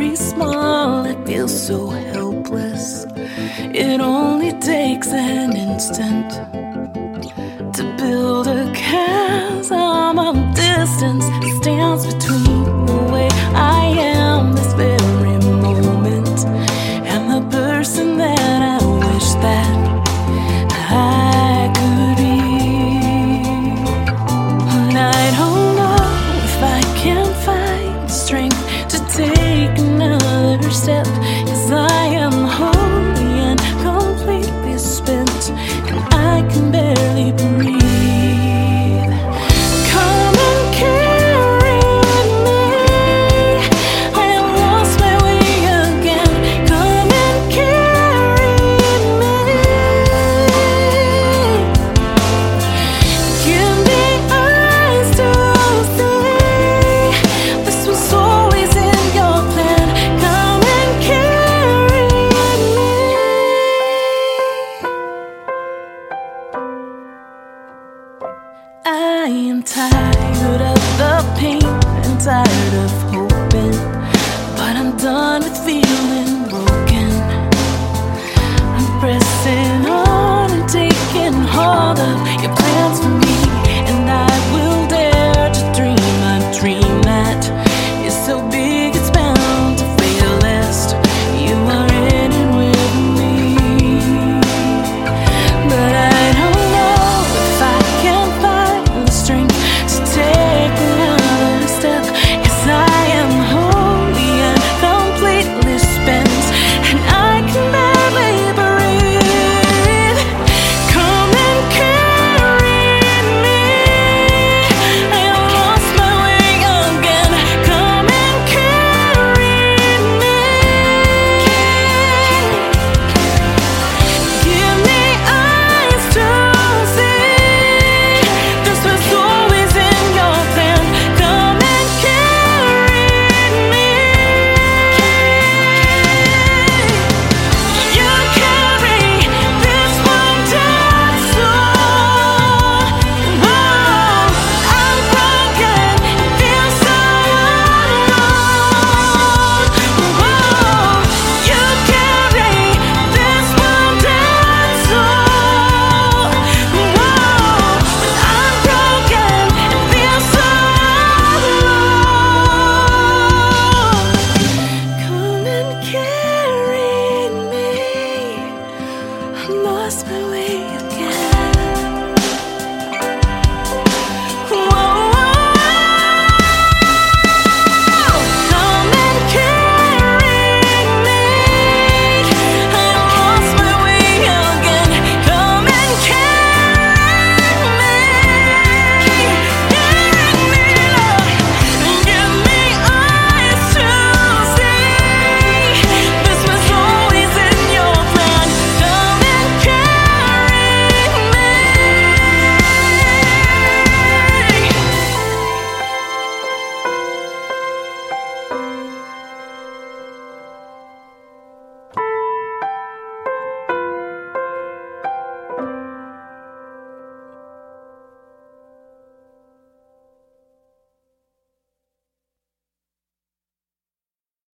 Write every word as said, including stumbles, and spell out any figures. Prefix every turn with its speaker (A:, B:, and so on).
A: very small, I feel so helpless. It only takes an instant to build a chasm of distance that stands between the way I am this very moment and the person that I wish that I could be. And I don't know if I can find the strength to take another step